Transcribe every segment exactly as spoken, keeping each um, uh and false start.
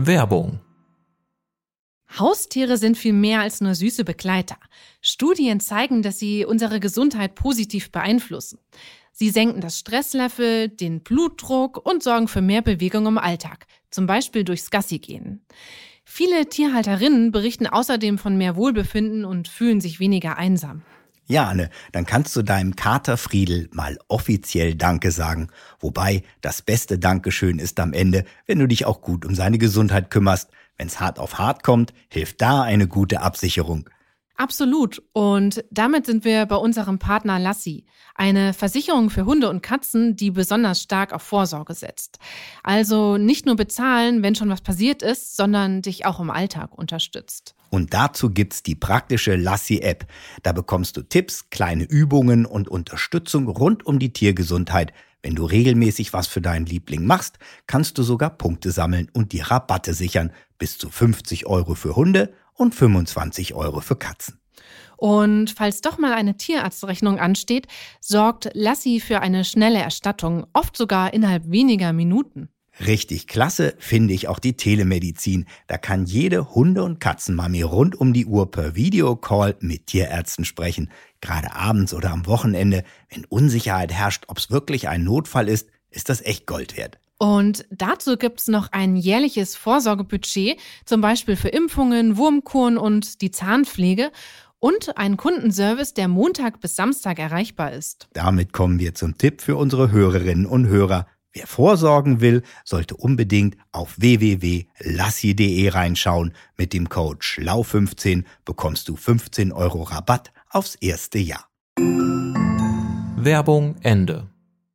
Werbung. Haustiere sind viel mehr als nur süße Begleiter. Studien zeigen, dass sie unsere Gesundheit positiv beeinflussen. Sie senken das Stresslevel, den Blutdruck und sorgen für mehr Bewegung im Alltag, zum Beispiel durchs Gassigehen. Viele Tierhalterinnen berichten außerdem von mehr Wohlbefinden und fühlen sich weniger einsam. Ja, Anne, dann kannst du deinem Kater Friedel mal offiziell Danke sagen. Wobei, das beste Dankeschön ist am Ende, wenn du dich auch gut um seine Gesundheit kümmerst. Wenn's hart auf hart kommt, hilft da eine gute Absicherung. Absolut. Und damit sind wir bei unserem Partner Lassi, eine Versicherung für Hunde und Katzen, die besonders stark auf Vorsorge setzt. Also nicht nur bezahlen, wenn schon was passiert ist, sondern dich auch im Alltag unterstützt. Und dazu gibt's die praktische Lassi-App. Da bekommst du Tipps, kleine Übungen und Unterstützung rund um die Tiergesundheit. Wenn du regelmäßig was für deinen Liebling machst, kannst du sogar Punkte sammeln und die Rabatte sichern. Bis zu fünfzig Euro für Hunde und fünfundzwanzig Euro für Katzen. Und falls doch mal eine Tierarztrechnung ansteht, sorgt Lassi für eine schnelle Erstattung, oft sogar innerhalb weniger Minuten. Richtig klasse finde ich auch die Telemedizin. Da kann jede Hunde- und Katzenmami rund um die Uhr per Videocall mit Tierärzten sprechen. Gerade abends oder am Wochenende, wenn Unsicherheit herrscht, ob es wirklich ein Notfall ist, ist das echt Gold wert. Und dazu gibt's noch ein jährliches Vorsorgebudget, zum Beispiel für Impfungen, Wurmkuren und die Zahnpflege und einen Kundenservice, der Montag bis Samstag erreichbar ist. Damit kommen wir zum Tipp für unsere Hörerinnen und Hörer. Wer vorsorgen will, sollte unbedingt auf w w w punkt lassi punkt de reinschauen. Mit dem Code schlau fünfzehn bekommst du fünfzehn Euro Rabatt aufs erste Jahr. Werbung Ende.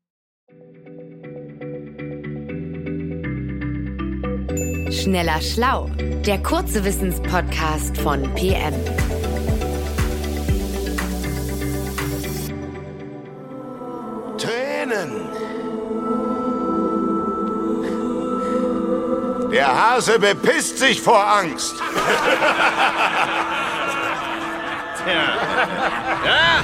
Schneller Schlau, der kurze Wissenspodcast von P M. Tränen. Der Hase bepisst sich vor Angst. Tja. Ja.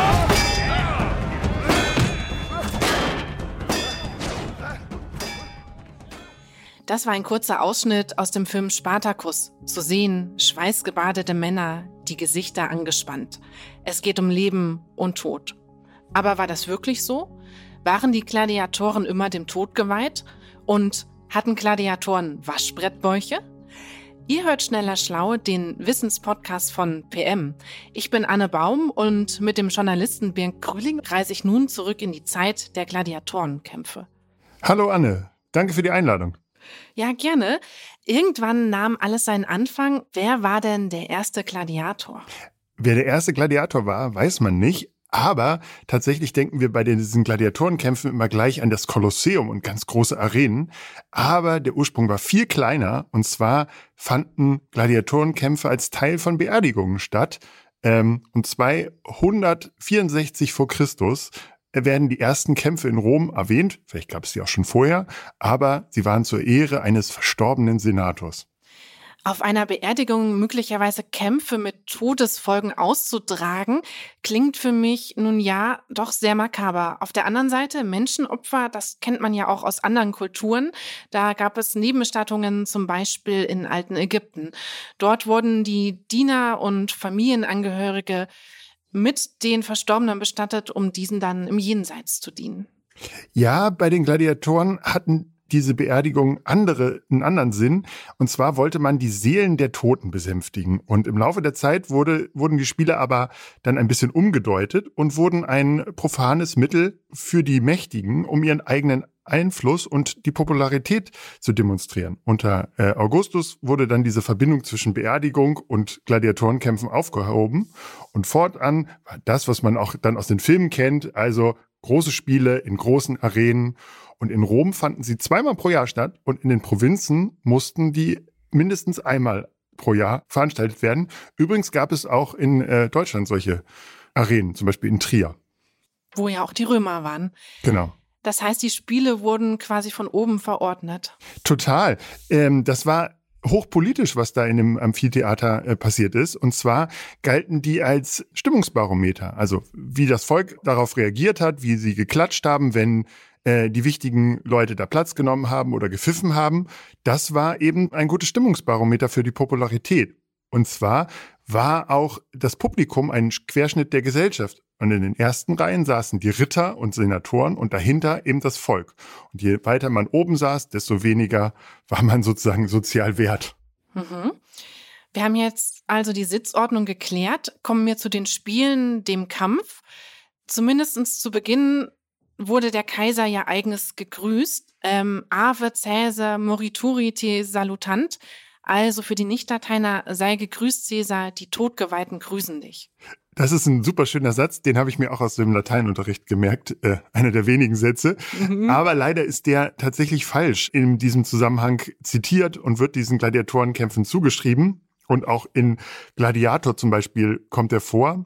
Das war ein kurzer Ausschnitt aus dem Film Spartacus. Zu sehen, schweißgebadete Männer, die Gesichter angespannt. Es geht um Leben und Tod. Aber war das wirklich so? Waren die Gladiatoren immer dem Tod geweiht? Und hatten Gladiatoren Waschbrettbäuche? Ihr hört Schneller Schlau, den Wissenspodcast von P M. Ich bin Anne Baum und mit dem Journalisten Bernd Grüling reise ich nun zurück in die Zeit der Gladiatorenkämpfe. Hallo Anne, danke für die Einladung. Ja, gerne. Irgendwann nahm alles seinen Anfang. Wer war denn der erste Gladiator? Wer der erste Gladiator war, weiß man nicht. Aber tatsächlich denken wir bei diesen Gladiatorenkämpfen immer gleich an das Kolosseum und ganz große Arenen. Aber der Ursprung war viel kleiner. Und zwar fanden Gladiatorenkämpfe als Teil von Beerdigungen statt. Ähm, und zweihundertvierundsechzig vor Christus werden die ersten Kämpfe in Rom erwähnt. Vielleicht gab es die auch schon vorher. Aber sie waren zur Ehre eines verstorbenen Senators. Auf einer Beerdigung möglicherweise Kämpfe mit Todesfolgen auszutragen, klingt für mich nun ja doch sehr makaber. Auf der anderen Seite Menschenopfer, das kennt man ja auch aus anderen Kulturen. Da gab es Nebenbestattungen zum Beispiel in alten Ägypten. Dort wurden die Diener und Familienangehörige mit den Verstorbenen bestattet, um diesen dann im Jenseits zu dienen. Ja, bei den Gladiatoren hatten diese Beerdigung andere, einen anderen Sinn. Und zwar wollte man die Seelen der Toten besänftigen. Und im Laufe der Zeit wurde, wurden die Spiele aber dann ein bisschen umgedeutet und wurden ein profanes Mittel für die Mächtigen, um ihren eigenen Einfluss und die Popularität zu demonstrieren. Unter äh, Augustus wurde dann diese Verbindung zwischen Beerdigung und Gladiatorenkämpfen aufgehoben. Und fortan war das, was man auch dann aus den Filmen kennt, also große Spiele in großen Arenen. Und in Rom fanden sie zweimal pro Jahr statt und in den Provinzen mussten die mindestens einmal pro Jahr veranstaltet werden. Übrigens gab es auch in äh, Deutschland solche Arenen, zum Beispiel in Trier. Wo ja auch die Römer waren. Genau. Das heißt, die Spiele wurden quasi von oben verordnet. Total. Ähm, das war hochpolitisch, was da in dem Amphitheater äh, passiert ist. Und zwar galten die als Stimmungsbarometer. Also wie das Volk darauf reagiert hat, wie sie geklatscht haben, wenn äh, die wichtigen Leute da Platz genommen haben oder gepfiffen haben. Das war eben ein gutes Stimmungsbarometer für die Popularität. Und zwar war auch das Publikum ein Querschnitt der Gesellschaft. Und in den ersten Reihen saßen die Ritter und Senatoren und dahinter eben das Volk. Und je weiter man oben saß, desto weniger war man sozusagen sozial wert. Mhm. Wir haben jetzt also die Sitzordnung geklärt. Kommen wir zu den Spielen, dem Kampf. Zumindest zu Beginn wurde der Kaiser ja eigens gegrüßt. Ähm, Ave Caesar morituri te salutant. Also für die Nicht-Lateiner, sei gegrüßt, Cäsar, die Todgeweihten grüßen dich. Das ist ein super schöner Satz, den habe ich mir auch aus dem Lateinunterricht gemerkt, äh, einer der wenigen Sätze. Mhm. Aber leider ist der tatsächlich falsch in diesem Zusammenhang zitiert und wird diesen Gladiatorenkämpfen zugeschrieben. Und auch in Gladiator zum Beispiel kommt er vor.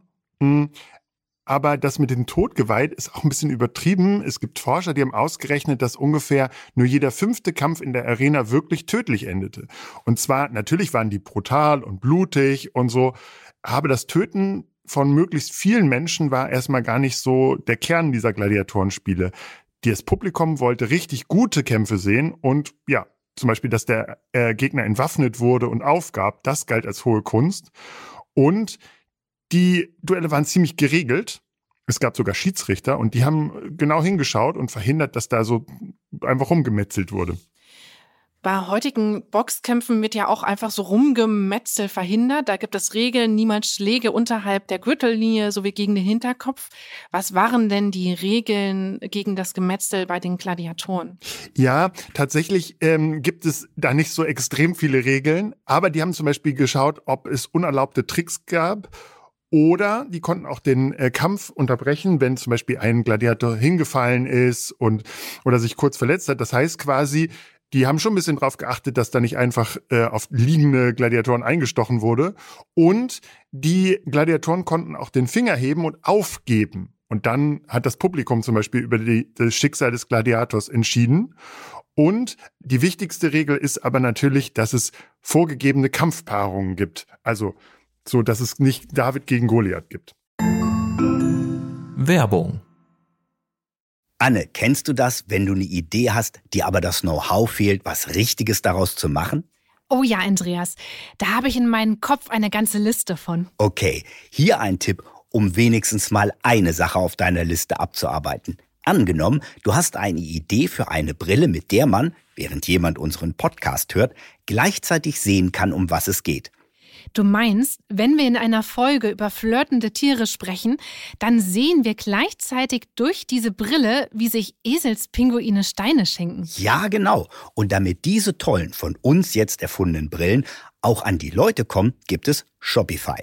Aber das mit dem Tod geweiht ist auch ein bisschen übertrieben. Es gibt Forscher, die haben ausgerechnet, dass ungefähr nur jeder fünfte Kampf in der Arena wirklich tödlich endete. Und zwar, natürlich waren die brutal und blutig und so, aber das Töten von möglichst vielen Menschen war erstmal gar nicht so der Kern dieser Gladiatorenspiele. Das Publikum wollte richtig gute Kämpfe sehen und ja, zum Beispiel, dass der äh, Gegner entwaffnet wurde und aufgab, das galt als hohe Kunst. Und die Duelle waren ziemlich geregelt. Es gab sogar Schiedsrichter und die haben genau hingeschaut und verhindert, dass da so einfach rumgemetzelt wurde. Bei heutigen Boxkämpfen wird ja auch einfach so Rumgemetzel verhindert. Da gibt es Regeln, niemals Schläge unterhalb der Gürtellinie sowie gegen den Hinterkopf. Was waren denn die Regeln gegen das Gemetzel bei den Gladiatoren? Ja, tatsächlich ähm, gibt es da nicht so extrem viele Regeln. Aber die haben zum Beispiel geschaut, ob es unerlaubte Tricks gab. Oder die konnten auch den äh, Kampf unterbrechen, wenn zum Beispiel ein Gladiator hingefallen ist und oder sich kurz verletzt hat. Das heißt quasi, die haben schon ein bisschen drauf geachtet, dass da nicht einfach äh, auf liegende Gladiatoren eingestochen wurde. Und die Gladiatoren konnten auch den Finger heben und aufgeben. Und dann hat das Publikum zum Beispiel über die, das Schicksal des Gladiators entschieden. Und die wichtigste Regel ist aber natürlich, dass es vorgegebene Kampfpaarungen gibt. Also so, dass es nicht David gegen Goliath gibt. Werbung. Anne, kennst du das, wenn du eine Idee hast, dir aber das Know-how fehlt, was Richtiges daraus zu machen? Oh ja, Andreas, da habe ich in meinem Kopf eine ganze Liste von. Okay, hier ein Tipp, um wenigstens mal eine Sache auf deiner Liste abzuarbeiten. Angenommen, du hast eine Idee für eine Brille, mit der man, während jemand unseren Podcast hört, gleichzeitig sehen kann, um was es geht. Du meinst, wenn wir in einer Folge über flirtende Tiere sprechen, dann sehen wir gleichzeitig durch diese Brille, wie sich Eselspinguine Steine schenken. Ja, genau. Und damit diese tollen, von uns jetzt erfundenen Brillen auch an die Leute kommen, gibt es Shopify.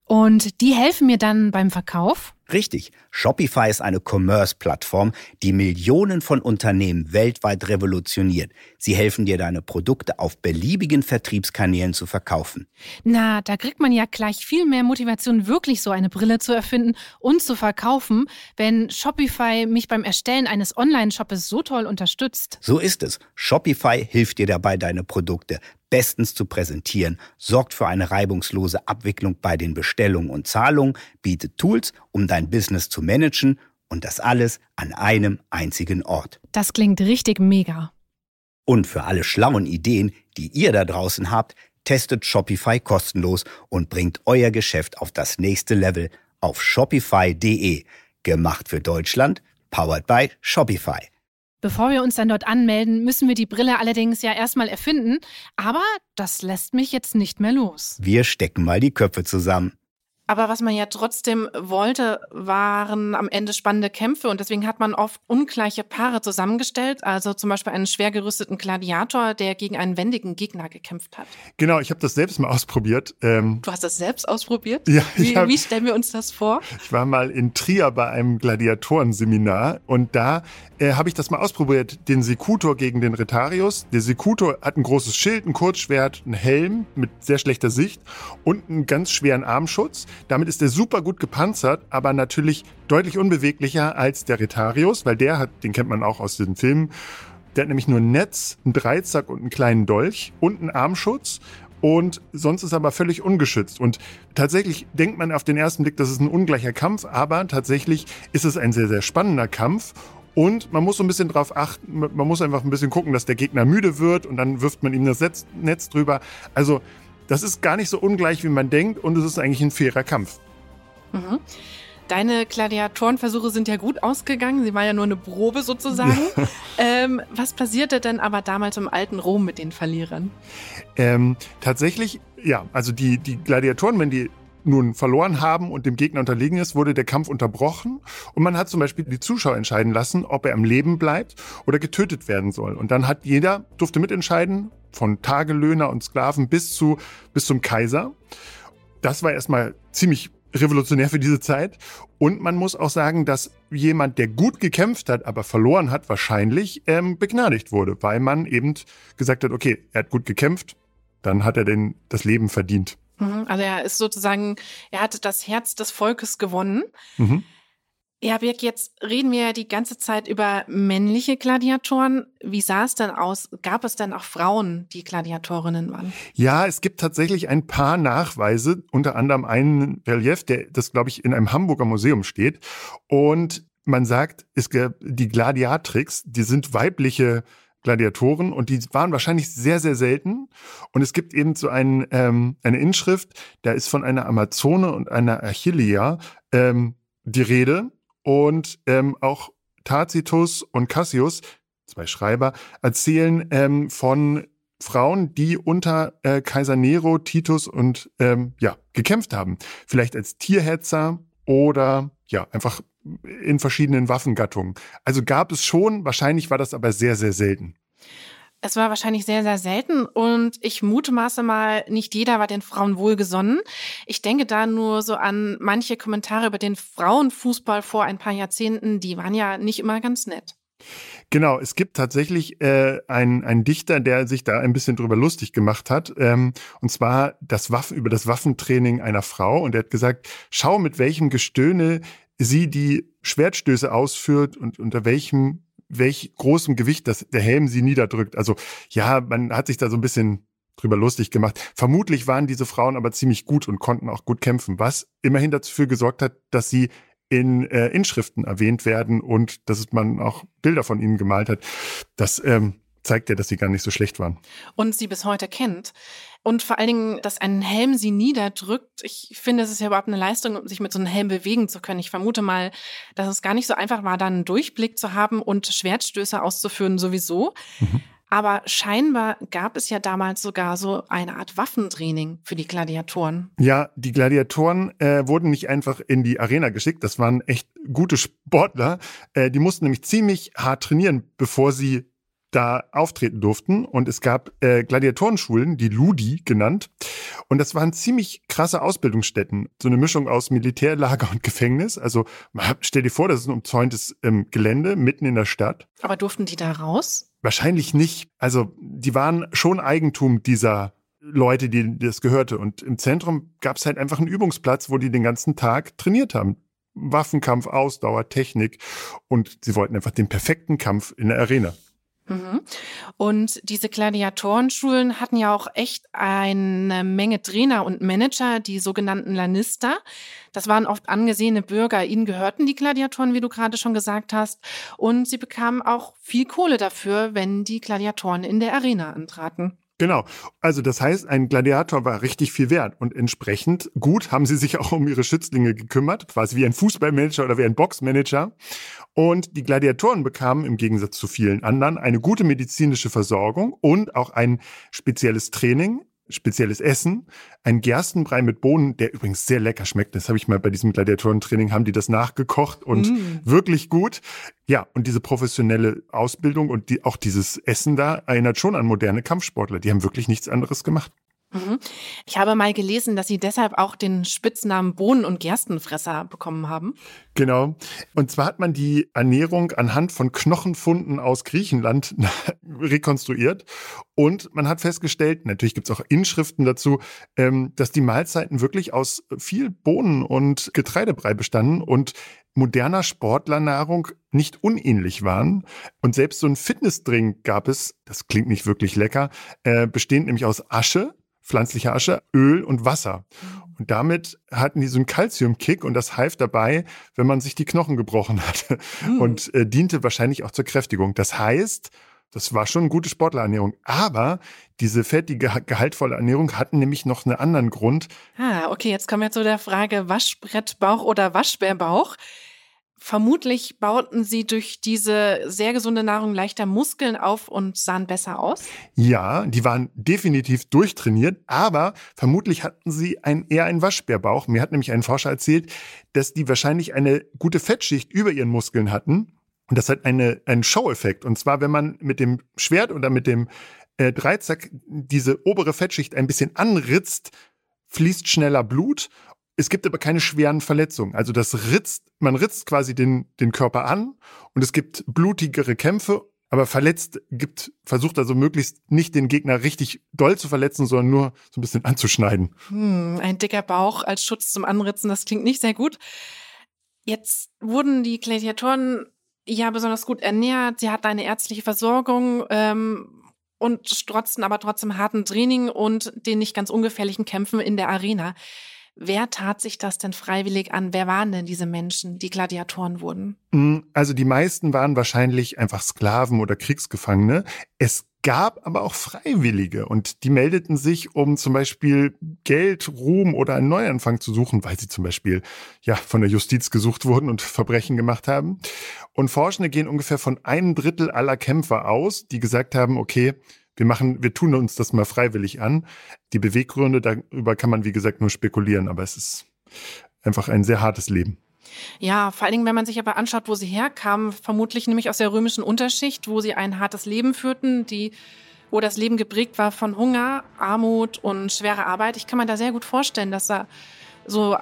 Und die helfen mir dann beim Verkauf? Richtig. Shopify ist eine Commerce-Plattform, die Millionen von Unternehmen weltweit revolutioniert. Sie helfen dir, deine Produkte auf beliebigen Vertriebskanälen zu verkaufen. Na, da kriegt man ja gleich viel mehr Motivation, wirklich so eine Brille zu erfinden und zu verkaufen, wenn Shopify mich beim Erstellen eines Online-Shoppes so toll unterstützt. So ist es. Shopify hilft dir dabei, deine Produkte bestens zu präsentieren, sorgt für eine reibungslose Abwicklung bei den Bestellungen und Zahlungen, bietet Tools, um dein Business zu managen und das alles an einem einzigen Ort. Das klingt richtig mega. Und für alle schlauen Ideen, die ihr da draußen habt, testet Shopify kostenlos und bringt euer Geschäft auf das nächste Level auf shopify punkt de. Gemacht für Deutschland, powered by Shopify. Bevor wir uns dann dort anmelden, müssen wir die Brille allerdings ja erstmal erfinden. Aber das lässt mich jetzt nicht mehr los. Wir stecken mal die Köpfe zusammen. Aber was man ja trotzdem wollte, waren am Ende spannende Kämpfe. Und deswegen hat man oft ungleiche Paare zusammengestellt. Also zum Beispiel einen schwer gerüsteten Gladiator, der gegen einen wendigen Gegner gekämpft hat. Genau, ich habe das selbst mal ausprobiert. Ähm, du hast das selbst ausprobiert? Ja. Wie, hab, wie stellen wir uns das vor? Ich war mal in Trier bei einem Gladiatorenseminar und da äh, habe ich das mal ausprobiert. Den Secutor gegen den Retarius. Der Secutor hat ein großes Schild, ein Kurzschwert, einen Helm mit sehr schlechter Sicht und einen ganz schweren Armschutz. Damit ist er super gut gepanzert, aber natürlich deutlich unbeweglicher als der Retarius, weil der hat, den kennt man auch aus den Filmen, der hat nämlich nur ein Netz, einen Dreizack und einen kleinen Dolch und einen Armschutz und sonst ist er aber völlig ungeschützt. Und tatsächlich denkt man auf den ersten Blick, das ist ein ungleicher Kampf, aber tatsächlich ist es ein sehr, sehr spannender Kampf Und man muss so ein bisschen drauf achten, man muss einfach ein bisschen gucken, dass der Gegner müde wird und dann wirft man ihm das Netz, Netz drüber. Also das ist gar nicht so ungleich, wie man denkt und es ist eigentlich ein fairer Kampf. Mhm. Deine Gladiatorenversuche sind ja gut ausgegangen. Sie war ja nur eine Probe sozusagen. Ja. Ähm, was passierte denn aber damals im alten Rom mit den Verlierern? Ähm, tatsächlich, ja, also die, die Gladiatoren, wenn die nun verloren haben und dem Gegner unterlegen ist, wurde der Kampf unterbrochen und man hat zum Beispiel die Zuschauer entscheiden lassen, ob er am Leben bleibt oder getötet werden soll. Und dann hat jeder, durfte mitentscheiden, von Tagelöhner und Sklaven bis zu, bis zum Kaiser. Das war erstmal ziemlich revolutionär für diese Zeit. Und man muss auch sagen, dass jemand, der gut gekämpft hat, aber verloren hat, wahrscheinlich ähm, begnadigt wurde, weil man eben gesagt hat, okay, er hat gut gekämpft, dann hat er den, das Leben verdient. Also er ist sozusagen, er hatte das Herz des Volkes gewonnen. Mhm. Ja, Birg, jetzt reden wir ja die ganze Zeit über männliche Gladiatoren. Wie sah es denn aus? Gab es denn auch Frauen, die Gladiatorinnen waren? Ja, es gibt tatsächlich ein paar Nachweise, unter anderem einen Relief, der das, glaube ich, in einem Hamburger Museum steht. Und man sagt, es gab die Gladiatrix, die sind weibliche Gladiatoren und die waren wahrscheinlich sehr, sehr selten. Und es gibt eben so ein, ähm, eine Inschrift, da ist von einer Amazone und einer Achillea ähm, die Rede. Und ähm, auch Tacitus und Cassius, zwei Schreiber, erzählen ähm, von Frauen, die unter äh, Kaiser Nero, Titus und ähm, ja gekämpft haben. Vielleicht als Tierhetzer oder ja einfach in verschiedenen Waffengattungen. Also gab es schon, wahrscheinlich war das aber sehr, sehr selten. Es war wahrscheinlich sehr, sehr selten und ich mutmaße mal, nicht jeder war den Frauen wohlgesonnen. Ich denke da nur so an manche Kommentare über den Frauenfußball vor ein paar Jahrzehnten, die waren ja nicht immer ganz nett. Genau, es gibt tatsächlich äh, einen, einen Dichter, der sich da ein bisschen drüber lustig gemacht hat, ähm, und zwar das Waffen, über das Waffentraining einer Frau. Und er hat gesagt, schau, mit welchem Gestöhne sie die Schwertstöße ausführt und unter welchem welch großem Gewicht das der Helm sie niederdrückt. Also ja, man hat sich da so ein bisschen drüber lustig gemacht. Vermutlich waren diese Frauen aber ziemlich gut und konnten auch gut kämpfen, was immerhin dafür gesorgt hat, dass sie in äh, Inschriften erwähnt werden und dass man auch Bilder von ihnen gemalt hat. Das ähm, zeigt ja, dass sie gar nicht so schlecht waren. Und sie bis heute kennt. Und vor allen Dingen, dass ein Helm sie niederdrückt. Ich finde, es ist ja überhaupt eine Leistung, um sich mit so einem Helm bewegen zu können. Ich vermute mal, dass es gar nicht so einfach war, da einen Durchblick zu haben und Schwertstöße auszuführen sowieso. Mhm. Aber scheinbar gab es ja damals sogar so eine Art Waffentraining für die Gladiatoren. Ja, die Gladiatoren äh, wurden nicht einfach in die Arena geschickt. Das waren echt gute Sportler. Äh, die mussten nämlich ziemlich hart trainieren, bevor sie da auftreten durften. Und es gab äh, Gladiatorenschulen, die Ludi genannt. Und das waren ziemlich krasse Ausbildungsstätten. So eine Mischung aus Militärlager und Gefängnis. Also stell dir vor, das ist ein umzäuntes ähm, Gelände mitten in der Stadt. Aber durften die da raus? Wahrscheinlich nicht. Also die waren schon Eigentum dieser Leute, die das gehörte. Und im Zentrum gab es halt einfach einen Übungsplatz, wo die den ganzen Tag trainiert haben. Waffenkampf, Ausdauer, Technik. Und sie wollten einfach den perfekten Kampf in der Arena. Und diese Gladiatorenschulen hatten ja auch echt eine Menge Trainer und Manager, die sogenannten Lanister. Das waren oft angesehene Bürger. Ihnen gehörten die Gladiatoren, wie du gerade schon gesagt hast. Und sie bekamen auch viel Kohle dafür, wenn die Gladiatoren in der Arena antraten. Genau. Also das heißt, ein Gladiator war richtig viel wert und entsprechend gut haben sie sich auch um ihre Schützlinge gekümmert, quasi wie ein Fußballmanager oder wie ein Boxmanager. Und die Gladiatoren bekamen im Gegensatz zu vielen anderen eine gute medizinische Versorgung und auch ein spezielles Training, spezielles Essen, ein Gerstenbrei mit Bohnen, der übrigens sehr lecker schmeckt. Das habe ich mal bei diesem Gladiatorentraining, haben die das nachgekocht und mm. wirklich gut. Ja, und diese professionelle Ausbildung und die, auch dieses Essen da erinnert schon an moderne Kampfsportler. Die haben wirklich nichts anderes gemacht. Ich habe mal gelesen, dass sie deshalb auch den Spitznamen Bohnen- und Gerstenfresser bekommen haben. Genau. Und zwar hat man die Ernährung anhand von Knochenfunden aus Griechenland rekonstruiert. Und man hat festgestellt, natürlich gibt es auch Inschriften dazu, dass die Mahlzeiten wirklich aus viel Bohnen und Getreidebrei bestanden und moderner Sportlernahrung nicht unähnlich waren. Und selbst so ein Fitnessdrink gab es, das klingt nicht wirklich lecker, bestehend nämlich aus Asche, pflanzliche Asche, Öl und Wasser. Und damit hatten die so einen Calcium-Kick und das half dabei, wenn man sich die Knochen gebrochen hatte. Mhm. Und äh, diente wahrscheinlich auch zur Kräftigung. Das heißt, das war schon eine gute Sportlerernährung. Aber diese fettige, gehaltvolle Ernährung hatten nämlich noch einen anderen Grund. Ah, okay, jetzt kommen wir zu der Frage Waschbrettbauch oder Waschbärbauch. Vermutlich bauten sie durch diese sehr gesunde Nahrung leichter Muskeln auf und sahen besser aus? Ja, die waren definitiv durchtrainiert, aber vermutlich hatten sie ein, eher einen Waschbärbauch. Mir hat nämlich ein Forscher erzählt, dass die wahrscheinlich eine gute Fettschicht über ihren Muskeln hatten. Und das hat eine, einen Show-Effekt. Und zwar, wenn man mit dem Schwert oder mit dem äh, Dreizack diese obere Fettschicht ein bisschen anritzt, fließt schneller Blut. Es gibt aber keine schweren Verletzungen. Also das ritzt, man ritzt quasi den, den Körper an und es gibt blutigere Kämpfe, aber verletzt gibt, versucht also möglichst nicht den Gegner richtig doll zu verletzen, sondern nur so ein bisschen anzuschneiden. Hm, ein dicker Bauch als Schutz zum Anritzen, das klingt nicht sehr gut. Jetzt wurden die Gladiatoren ja besonders gut ernährt, sie hatten eine ärztliche Versorgung ähm, und strotzten aber trotzdem harten Training und den nicht ganz ungefährlichen Kämpfen in der Arena. Wer tat sich das denn freiwillig an? Wer waren denn diese Menschen, die Gladiatoren wurden? Also die meisten waren wahrscheinlich einfach Sklaven oder Kriegsgefangene. Es gab aber auch Freiwillige und die meldeten sich, um zum Beispiel Geld, Ruhm oder einen Neuanfang zu suchen, weil sie zum Beispiel ja von der Justiz gesucht wurden und Verbrechen gemacht haben. Und Forschende gehen ungefähr von einem Drittel aller Kämpfer aus, die gesagt haben, okay, Wir machen, wir tun uns das mal freiwillig an. Die Beweggründe, darüber kann man, wie gesagt, nur spekulieren, aber es ist einfach ein sehr hartes Leben. Ja, vor allen Dingen, wenn man sich aber anschaut, wo sie herkamen, vermutlich nämlich aus der römischen Unterschicht, wo sie ein hartes Leben führten, die, wo das Leben geprägt war von Hunger, Armut und schwerer Arbeit. Ich kann mir da sehr gut vorstellen, dass da so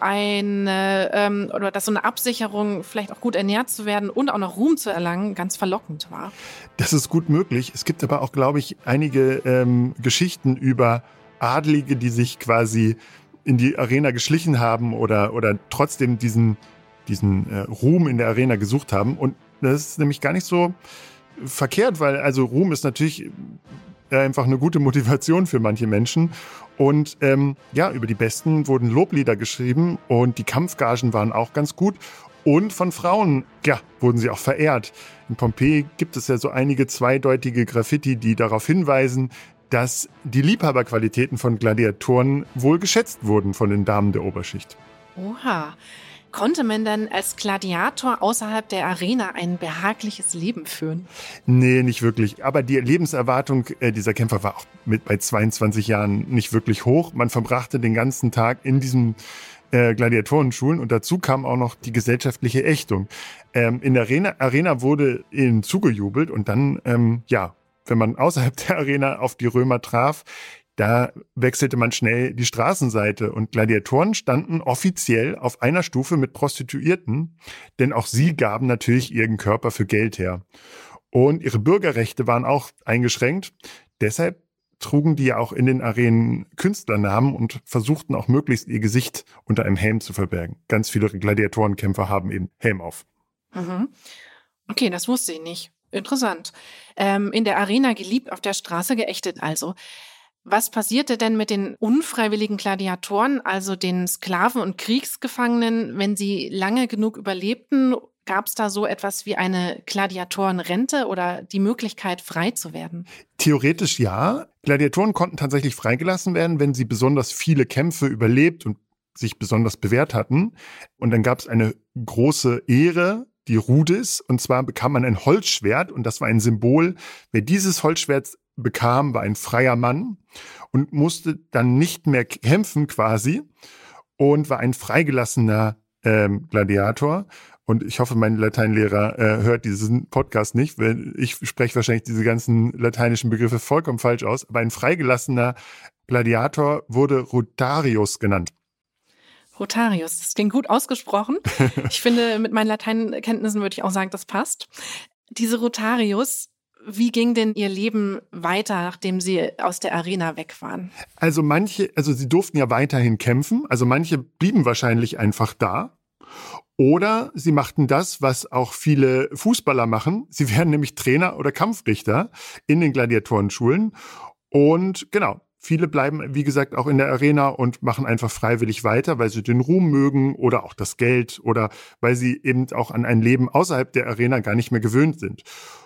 eine ähm, oder dass so eine Absicherung, vielleicht auch gut ernährt zu werden und auch noch Ruhm zu erlangen, ganz verlockend war. Das ist gut möglich. Es gibt aber auch, glaube ich, einige ähm, Geschichten über Adlige, die sich quasi in die Arena geschlichen haben oder oder trotzdem diesen diesen äh, Ruhm in der Arena gesucht haben. Und das ist nämlich gar nicht so verkehrt, weil also Ruhm ist natürlich einfach eine gute Motivation für manche Menschen. Und ähm, ja, über die Besten wurden Loblieder geschrieben und die Kampfgagen waren auch ganz gut. Und von Frauen, ja, wurden sie auch verehrt. In Pompeji gibt es ja so einige zweideutige Graffiti, die darauf hinweisen, dass die Liebhaberqualitäten von Gladiatoren wohl geschätzt wurden von den Damen der Oberschicht. Oha. Konnte man denn als Gladiator außerhalb der Arena ein behagliches Leben führen? Nee, nicht wirklich. Aber die Lebenserwartung äh, dieser Kämpfer war auch mit bei zweiundzwanzig Jahren nicht wirklich hoch. Man verbrachte den ganzen Tag in diesen äh, Gladiatorenschulen und dazu kam auch noch die gesellschaftliche Ächtung. Ähm, in der Arena, Arena wurde ihnen zugejubelt und dann, ähm, ja, wenn man außerhalb der Arena auf die Römer traf, da wechselte man schnell die Straßenseite und Gladiatoren standen offiziell auf einer Stufe mit Prostituierten, denn auch sie gaben natürlich ihren Körper für Geld her. Und ihre Bürgerrechte waren auch eingeschränkt. Deshalb trugen die ja auch in den Arenen Künstlernamen und versuchten auch möglichst ihr Gesicht unter einem Helm zu verbergen. Ganz viele Gladiatorenkämpfer haben eben Helm auf. Mhm. Okay, das wusste ich nicht. Interessant. Ähm, in der Arena geliebt, auf der Straße geächtet also. Was passierte denn mit den unfreiwilligen Gladiatoren, also den Sklaven und Kriegsgefangenen, wenn sie lange genug überlebten? Gab es da so etwas wie eine Gladiatorenrente oder die Möglichkeit, frei zu werden? Theoretisch ja. Gladiatoren konnten tatsächlich freigelassen werden, wenn sie besonders viele Kämpfe überlebt und sich besonders bewährt hatten. Und dann gab es eine große Ehre, die Rudis. Und zwar bekam man ein Holzschwert und das war ein Symbol. Wer dieses Holzschwert bekam, war ein freier Mann und musste dann nicht mehr kämpfen quasi und war ein freigelassener ähm, Gladiator. Und ich hoffe, mein Lateinlehrer äh, hört diesen Podcast nicht, weil ich spreche wahrscheinlich diese ganzen lateinischen Begriffe vollkommen falsch aus. Aber ein freigelassener Gladiator wurde Rotarius genannt. Rotarius, das klingt gut ausgesprochen. Ich finde, mit meinen Lateinkenntnissen würde ich auch sagen, das passt. Diese Rotarius, wie ging denn ihr Leben weiter, nachdem sie aus der Arena weg waren? Also manche, also sie durften ja weiterhin kämpfen. Also manche blieben wahrscheinlich einfach da. Oder sie machten das, was auch viele Fußballer machen. Sie werden nämlich Trainer oder Kampfrichter in den Gladiatorenschulen. Und genau, viele bleiben, wie gesagt, auch in der Arena und machen einfach freiwillig weiter, weil sie den Ruhm mögen oder auch das Geld oder weil sie eben auch an ein Leben außerhalb der Arena gar nicht mehr gewöhnt sind.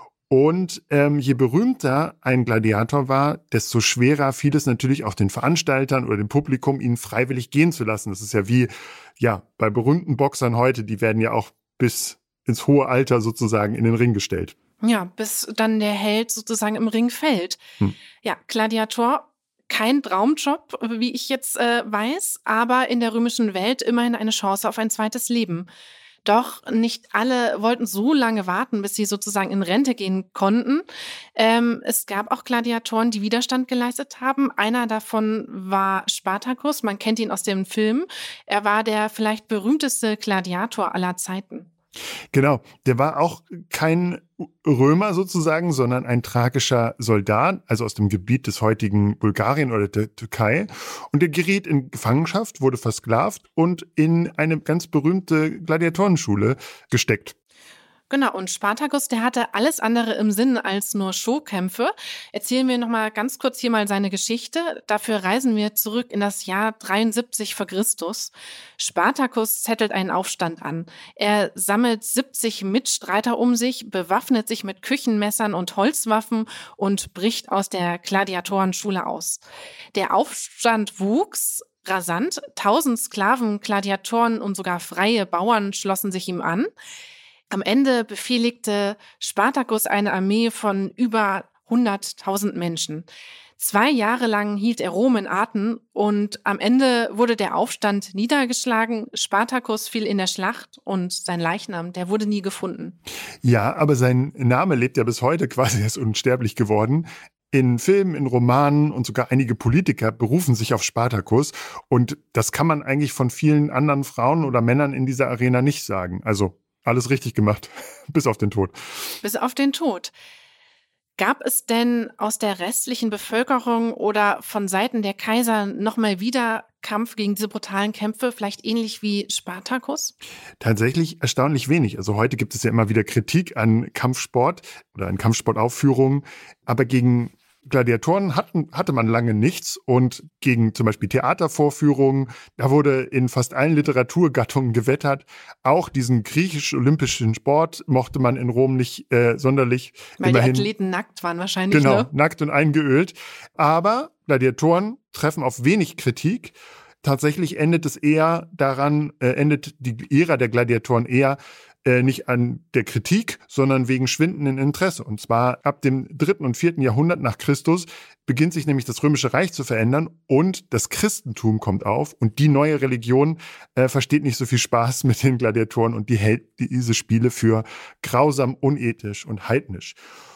Und ähm, je berühmter ein Gladiator war, desto schwerer fiel es natürlich auch den Veranstaltern oder dem Publikum, ihn freiwillig gehen zu lassen. Das ist ja wie ja bei berühmten Boxern heute, die werden ja auch bis ins hohe Alter sozusagen in den Ring gestellt. Ja, bis dann der Held sozusagen im Ring fällt. Hm. Ja, Gladiator, kein Traumjob, wie ich jetzt äh, weiß, aber in der römischen Welt immerhin eine Chance auf ein zweites Leben. Doch nicht alle wollten so lange warten, bis sie sozusagen in Rente gehen konnten. Ähm, es gab auch Gladiatoren, die Widerstand geleistet haben. Einer davon war Spartacus, man kennt ihn aus dem Film. Er war der vielleicht berühmteste Gladiator aller Zeiten. Genau, der war auch kein Römer sozusagen, sondern ein thrakischer Soldat, also aus dem Gebiet des heutigen Bulgarien oder der Türkei. Und der geriet in Gefangenschaft, wurde versklavt und in eine ganz berühmte Gladiatorenschule gesteckt. Genau, und Spartacus, der hatte alles andere im Sinn als nur Showkämpfe. Erzählen wir nochmal ganz kurz hier mal seine Geschichte. Dafür reisen wir zurück in das Jahr dreiundsiebzig vor Christus. Spartacus zettelt einen Aufstand an. Er sammelt siebzig Mitstreiter um sich, bewaffnet sich mit Küchenmessern und Holzwaffen und bricht aus der Gladiatorenschule aus. Der Aufstand wuchs rasant. Tausend Sklaven, Gladiatoren und sogar freie Bauern schlossen sich ihm an. Am Ende befehligte Spartacus eine Armee von über hunderttausend Menschen. Zwei Jahre lang hielt er Rom in Atem und am Ende wurde der Aufstand niedergeschlagen. Spartacus fiel in der Schlacht und sein Leichnam, der wurde nie gefunden. Ja, aber sein Name lebt ja bis heute quasi, er ist unsterblich geworden. In Filmen, in Romanen und sogar einige Politiker berufen sich auf Spartacus. Und das kann man eigentlich von vielen anderen Frauen oder Männern in dieser Arena nicht sagen. Also alles richtig gemacht, bis auf den Tod. Bis auf den Tod. Gab es denn aus der restlichen Bevölkerung oder von Seiten der Kaiser nochmal wieder Kampf gegen diese brutalen Kämpfe, vielleicht ähnlich wie Spartacus? Tatsächlich erstaunlich wenig. Also heute gibt es ja immer wieder Kritik an Kampfsport oder an Kampfsportaufführungen, aber gegen Gladiatoren hatten, hatte man lange nichts und gegen zum Beispiel Theatervorführungen, da wurde in fast allen Literaturgattungen gewettert. Auch diesen griechisch-olympischen Sport mochte man in Rom nicht äh, sonderlich. Weil immerhin, die Athleten nackt waren wahrscheinlich, genau, ne? Nackt und eingeölt. Aber Gladiatoren treffen auf wenig Kritik. Tatsächlich endet es eher daran, äh, endet die Ära der Gladiatoren eher Äh, nicht an der Kritik, sondern wegen schwindenden Interesse. Und zwar ab dem dritten und vierten Jahrhundert nach Christus beginnt sich nämlich das Römische Reich zu verändern und das Christentum kommt auf und die neue Religion äh, versteht nicht so viel Spaß mit den Gladiatoren und die hält diese Spiele für grausam, unethisch und heidnisch.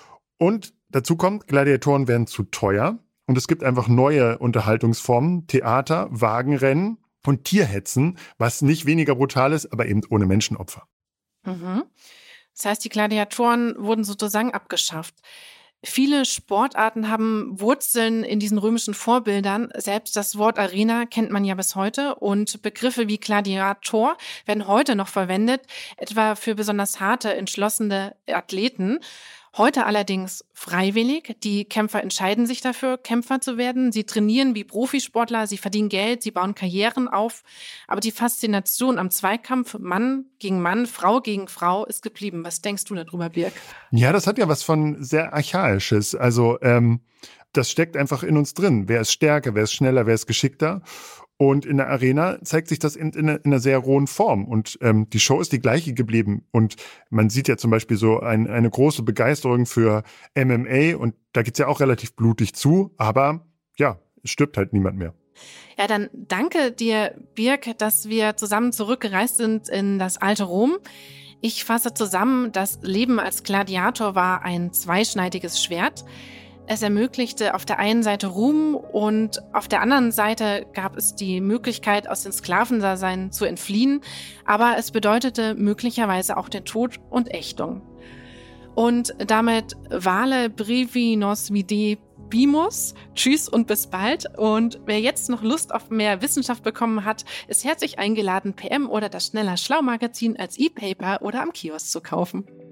Und dazu kommt, Gladiatoren werden zu teuer und es gibt einfach neue Unterhaltungsformen, Theater, Wagenrennen und Tierhetzen, was nicht weniger brutal ist, aber eben ohne Menschenopfer. Mhm. Das heißt, die Gladiatoren wurden sozusagen abgeschafft. Viele Sportarten haben Wurzeln in diesen römischen Vorbildern. Selbst das Wort Arena kennt man ja bis heute und Begriffe wie Gladiator werden heute noch verwendet, etwa für besonders harte, entschlossene Athleten. Heute allerdings freiwillig. Die Kämpfer entscheiden sich dafür, Kämpfer zu werden. Sie trainieren wie Profisportler, sie verdienen Geld, sie bauen Karrieren auf. Aber die Faszination am Zweikampf Mann gegen Mann, Frau gegen Frau ist geblieben. Was denkst du darüber, Birk? Ja, das hat ja was von sehr Archaisches. Also ähm, das steckt einfach in uns drin. Wer ist stärker, wer ist schneller, wer ist geschickter? Und in der Arena zeigt sich das in, in, in einer sehr rohen Form. Und ähm, die Show ist die gleiche geblieben. Und man sieht ja zum Beispiel so ein, eine große Begeisterung für M M A. Und da geht's ja auch relativ blutig zu. Aber ja, es stirbt halt niemand mehr. Ja, dann danke dir, Birk, dass wir zusammen zurückgereist sind in das alte Rom. Ich fasse zusammen, das Leben als Gladiator war ein zweischneidiges Schwert. Es ermöglichte auf der einen Seite Ruhm und auf der anderen Seite gab es die Möglichkeit, aus dem Sklavendasein zu entfliehen, aber es bedeutete möglicherweise auch den Tod und Ächtung. Und damit vale brevi nos vide bimus. Tschüss und bis bald. Und wer jetzt noch Lust auf mehr Wissenschaft bekommen hat, ist herzlich eingeladen, P M oder das Schneller Schlau Magazin als E-Paper oder am Kiosk zu kaufen.